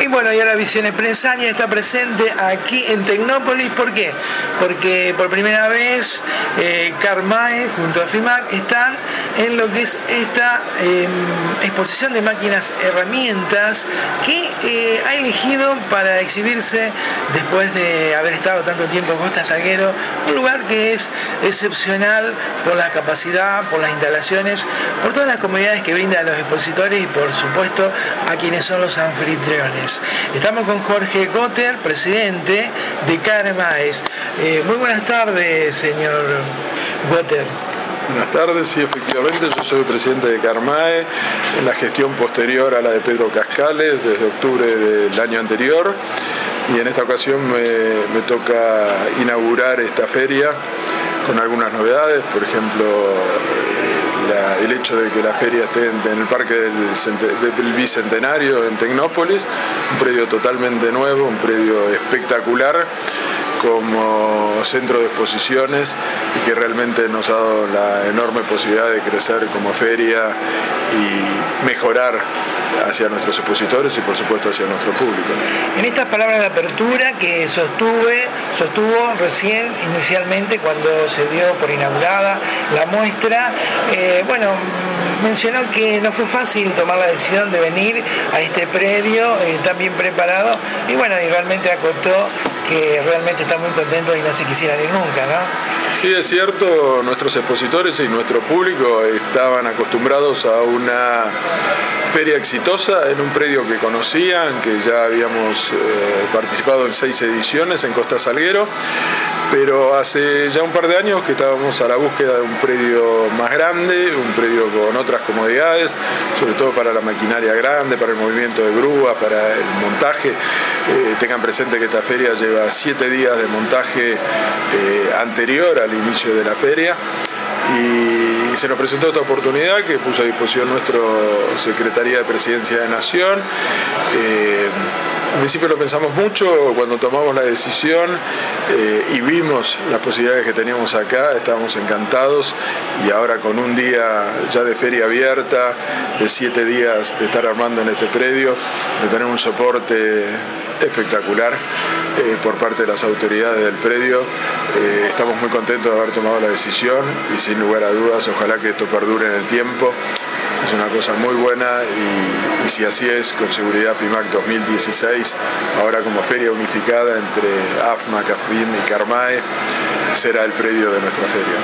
Y bueno, y ahora Visión Empresaria está presente aquí en Tecnópolis. ¿Por qué? Porque por primera vez Carmae junto a FIMAC están en lo que es esta exposición de máquinas herramientas que ha elegido para exhibirse después de haber estado tanto tiempo en Costa Salguero, un lugar que es excepcional por la capacidad, por las instalaciones, por todas las comodidades que brinda a los expositores y por supuesto a quienes son los anfitriones. Estamos con Jorge Cotter, presidente de Carmae. Muy buenas tardes, señor Cotter. Buenas tardes, sí, efectivamente, yo soy presidente de Carmae en la gestión posterior a la de Pedro Cascales desde octubre del año anterior, y en esta ocasión me toca inaugurar esta feria con algunas novedades. Por ejemplo, el hecho de que la feria esté en el Parque del Bicentenario en Tecnópolis, un predio totalmente nuevo, un predio espectacular como centro de exposiciones, y que realmente nos ha dado la enorme posibilidad de crecer como feria y mejorar hacia nuestros expositores y por supuesto hacia nuestro público. En estas palabras de apertura que sostuvo recién inicialmente cuando se dio por inaugurada la muestra, mencionó que no fue fácil tomar la decisión de venir a este predio tan bien preparado, y realmente acotó que realmente está muy contento y no se quisiera ir nunca, ¿no? Sí, es cierto, nuestros expositores y nuestro público estaban acostumbrados a una feria exitosa en un predio que conocían, que ya habíamos participado en 6 ediciones en Costa Salguero, pero hace ya un par de años que estábamos a la búsqueda de un predio más grande, un predio con otras comodidades, sobre todo para la maquinaria grande, para el movimiento de grúas, para el montaje. Tengan presente que esta feria lleva 7 días de montaje anterior al inicio de la feria, y se nos presentó esta oportunidad que puso a disposición nuestra Secretaría de Presidencia de Nación. Al principio lo pensamos mucho cuando tomamos la decisión y vimos las posibilidades que teníamos acá, estábamos encantados, y ahora con un día ya de feria abierta, de 7 días de estar armando en este predio, de tener un soporte espectacular por parte de las autoridades del predio, estamos muy contentos de haber tomado la decisión, y sin lugar a dudas ojalá que esto perdure en el tiempo. Es una cosa muy buena, y si así es, con seguridad FIMAC 2016, ahora como feria unificada entre AFMA, CAFIM y Carmae, será el predio de nuestra feria.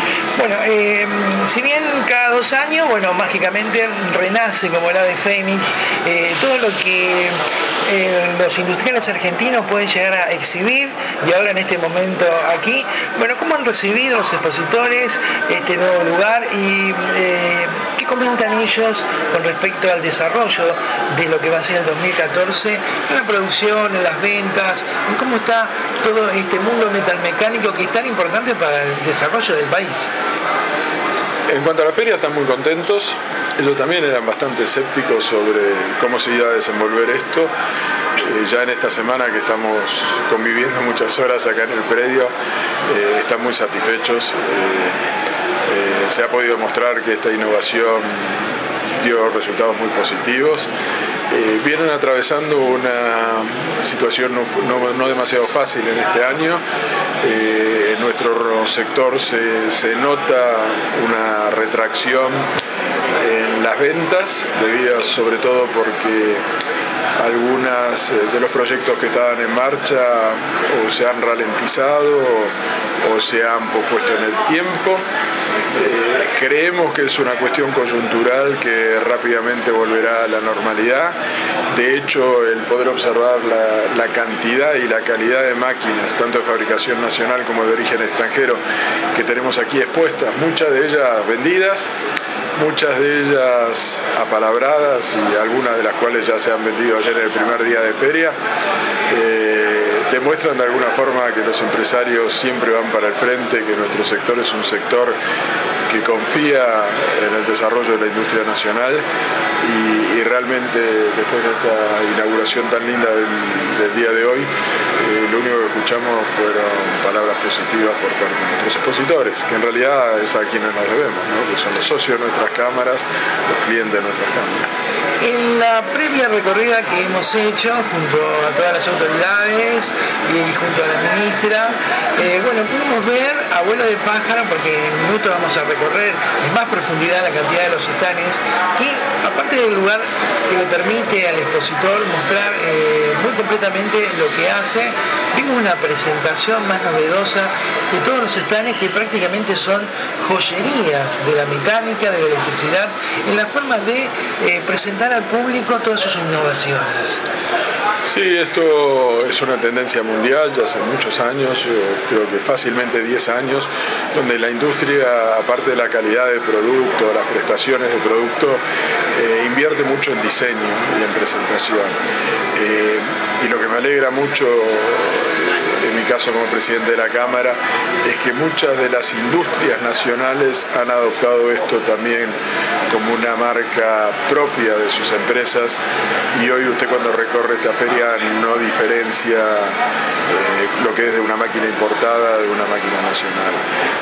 Si bien cada 2 años, mágicamente renace como el ave fénix todo lo que los industriales argentinos pueden llegar a exhibir, y ahora en este momento aquí, ¿cómo han recibido los expositores este nuevo lugar y qué comentan ellos con respecto al desarrollo de lo que va a ser el 2014 en la producción, en las ventas, en cómo está todo este mundo metalmecánico que es tan importante para el desarrollo del país? En cuanto a la feria, están muy contentos. Ellos también eran bastante escépticos sobre cómo se iba a desenvolver esto. Ya en esta semana que estamos conviviendo muchas horas acá en el predio, están muy satisfechos. Se ha podido mostrar que esta innovación dio resultados muy positivos. Vienen atravesando una situación no demasiado fácil en este año. En nuestro sector se nota una retracción en las ventas, debido sobre todo porque algunos de los proyectos que estaban en marcha o se han ralentizado o se han pospuesto en el tiempo. Creemos que es una cuestión coyuntural que rápidamente volverá a la normalidad. De hecho, el poder observar la cantidad y la calidad de máquinas, tanto de fabricación nacional como de origen extranjero, que tenemos aquí expuestas, muchas de ellas vendidas, muchas de ellas apalabradas, y algunas de las cuales ya se han vendido ayer en el primer día de feria, demuestran de alguna forma que los empresarios siempre van para el frente, que nuestro sector es un sector que confía en el desarrollo de la industria nacional y realmente después de esta inauguración tan linda del día de hoy, lo único que escuchamos fueron palabras positivas por parte de nuestros expositores, que en realidad es a quienes nos debemos, ¿no? Que son los socios de nuestras cámaras, los clientes de nuestras cámaras. En la previa recorrida que hemos hecho junto a todas las autoridades y junto a la ministra, pudimos ver a vuelo de pájaro, porque en un minuto vamos a recorrer en más profundidad la cantidad de los stands, que aparte del lugar que le permite al expositor mostrar muy completamente lo que hace, vimos una presentación más novedosa de todos los stands que prácticamente son joyerías de la mecánica, de la electricidad, en la forma de presentar al público todas sus innovaciones. Sí, esto es una tendencia mundial ya hace muchos años, yo creo que fácilmente 10 años, donde la industria, aparte de la calidad del producto, las prestaciones de producto, invierte mucho en diseño y en presentación. Y lo que me alegra mucho, en mi caso como presidente de la Cámara, es que muchas de las industrias nacionales han adoptado esto también como una marca propia de sus empresas, y hoy usted cuando recorre esta feria no diferencia lo que es de una máquina importada de una máquina nacional.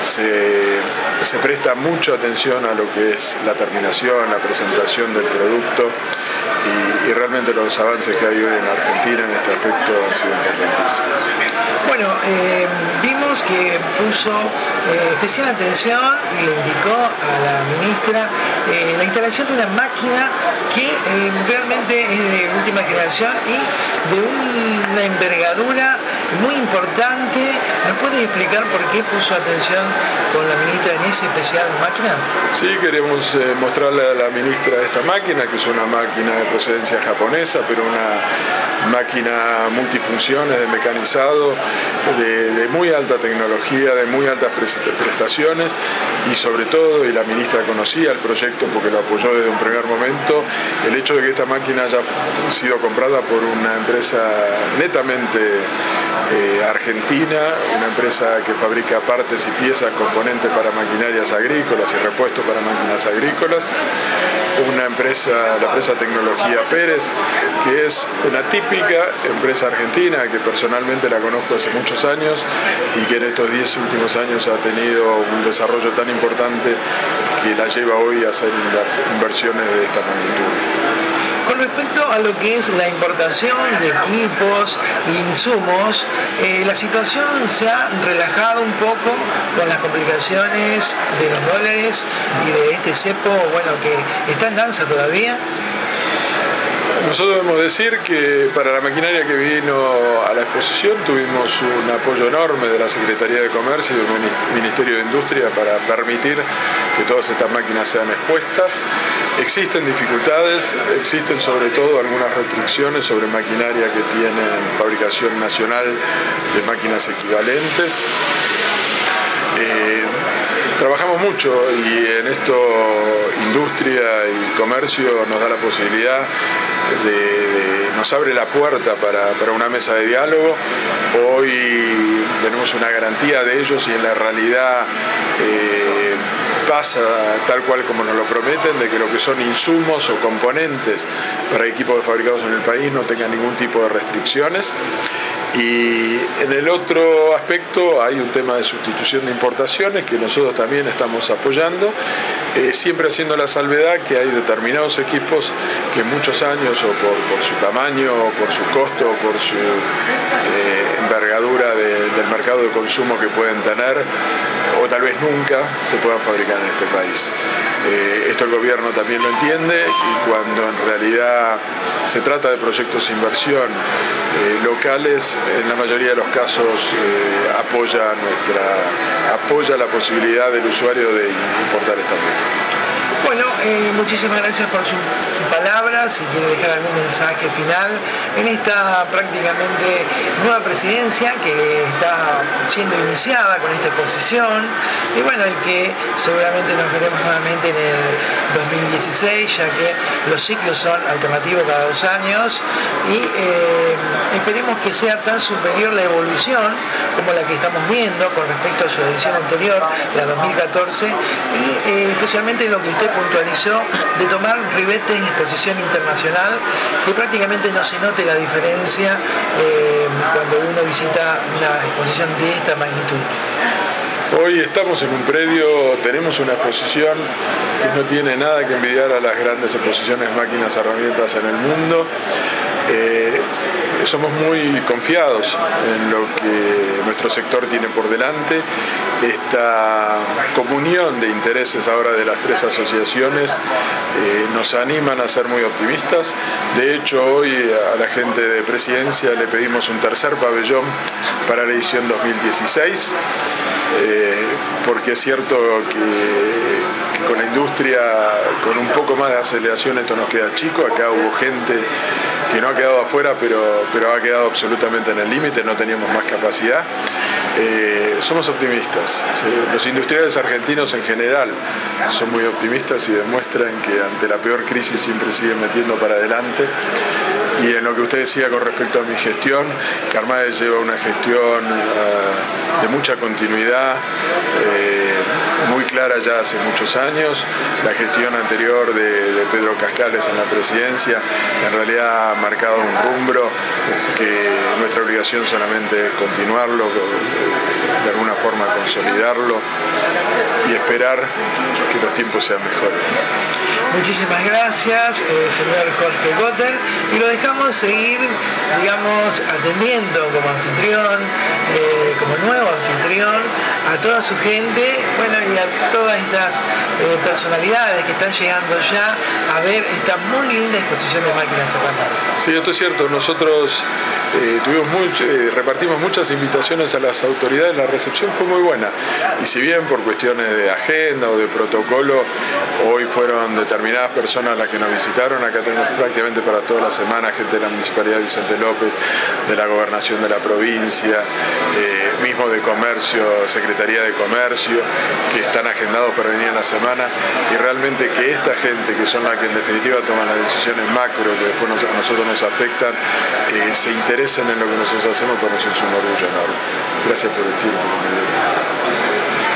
Se presta mucha atención a lo que es la terminación, la presentación del producto, y realmente los avances que hay hoy en Argentina en este aspecto han sido importantísimos. Bueno, vimos que puso especial atención y le indicó a la ministra la instalación de una máquina que realmente es de última generación y de una envergadura muy importante. ¿Nos puede explicar por qué puso atención con la ministra en esa especial máquina? Sí, queremos mostrarle a la ministra esta máquina, que es una máquina de procedencia japonesa, pero una máquina multifunciones, de mecanizado, de muy alta tecnología, de muy altas prestaciones, y sobre todo, y la ministra conocía el proyecto porque lo apoyó desde un primer momento, el hecho de que esta máquina haya sido comprada por una empresa netamente argentina, una empresa que fabrica partes y piezas, componentes para maquinarias agrícolas y repuestos para máquinas agrícolas, una empresa, la empresa Tecnología Pérez, que es una típica empresa argentina que personalmente la conozco hace muchos años y que en estos 10 últimos años ha tenido un desarrollo tan importante que la lleva hoy a hacer inversiones de esta magnitud. Con respecto a lo que es la importación de equipos e insumos, la situación se ha relajado un poco con las complicaciones de los dólares y de este cepo, que está en danza todavía. Nosotros debemos decir que para la maquinaria que vino a la exposición tuvimos un apoyo enorme de la Secretaría de Comercio y del Ministerio de Industria para permitir que todas estas máquinas sean expuestas. Existen dificultades, existen sobre todo algunas restricciones sobre maquinaria que tienen fabricación nacional de máquinas equivalentes. Trabajamos mucho y en esto industria y comercio nos da la posibilidad nos abre la puerta para una mesa de diálogo. Hoy tenemos una garantía de ellos y en la realidad pasa tal cual como nos lo prometen, de que lo que son insumos o componentes para equipos fabricados en el país no tengan ningún tipo de restricciones. Y en el otro aspecto hay un tema de sustitución de importaciones que nosotros también estamos apoyando, siempre haciendo la salvedad que hay determinados equipos que en muchos años, o por su tamaño, o por su costo, o por su envergadura del mercado de consumo que pueden tener, o tal vez nunca se puedan fabricar en este país. Esto el gobierno también lo entiende, y cuando en realidad se trata de proyectos de inversión locales, en la mayoría de los casos apoya la posibilidad del usuario de importar estas máquinas. Bueno, muchísimas gracias por sus palabras. Si quiere dejar algún mensaje final en esta prácticamente nueva presidencia que está siendo iniciada con esta exposición, y que seguramente nos veremos nuevamente en el 2016, ya que los ciclos son alternativos cada 2 años, y esperemos que sea tan superior la evolución como como la que estamos viendo con respecto a su edición anterior, la 2014, y especialmente lo que usted puntualizó de tomar ribetes de exposición internacional, que prácticamente no se note la diferencia cuando uno visita una exposición de esta magnitud. Hoy estamos en un predio, tenemos una exposición que no tiene nada que envidiar a las grandes exposiciones máquinas herramientas en el mundo. Somos muy confiados en lo que nuestro sector tiene por delante. Esta comunión de intereses ahora de las tres asociaciones nos animan a ser muy optimistas. De hecho, hoy a la gente de Presidencia le pedimos un tercer pabellón para la edición 2016. Porque es cierto que con la industria, con un poco más de aceleración, esto nos queda chico. Acá hubo gente que no ha quedado afuera, pero ha quedado absolutamente en el límite, no teníamos más capacidad. Somos optimistas. ¿Sí? Los industriales argentinos en general son muy optimistas y demuestran que ante la peor crisis siempre siguen metiendo para adelante. Y en lo que usted decía con respecto a mi gestión, Carmae lleva una gestión de mucha continuidad, muy clara ya hace muchos años. La gestión anterior de Pedro Cascales en la Presidencia en realidad ha marcado un rumbo que nuestra obligación solamente es continuarlo, de alguna forma consolidarlo y esperar que los tiempos sean mejores. Muchísimas gracias, señor Jorge Gotter, y lo dejamos seguir, digamos, atendiendo como anfitrión, como nuevo anfitrión, a toda su gente, bueno, y a todas estas personalidades que están llegando ya a ver esta muy linda exposición de máquinas herramientas. Sí, esto es cierto. Nosotros repartimos muchas invitaciones a las autoridades. La recepción fue muy buena, y si bien por cuestiones de agenda o de protocolo hoy fueron determinadas personas las que nos visitaron, acá tenemos prácticamente para toda la semana gente de la Municipalidad de Vicente López, de la Gobernación de la provincia, mismo de Comercio, Secretaría de Comercio, que están agendados para venir en la semana, y realmente que esta gente, que son las que en definitiva toman las decisiones macro que después a nosotros nos afectan, se interesen en lo que nosotros hacemos, para nosotros es un orgullo enorme. Gracias por el tiempo que me dieron.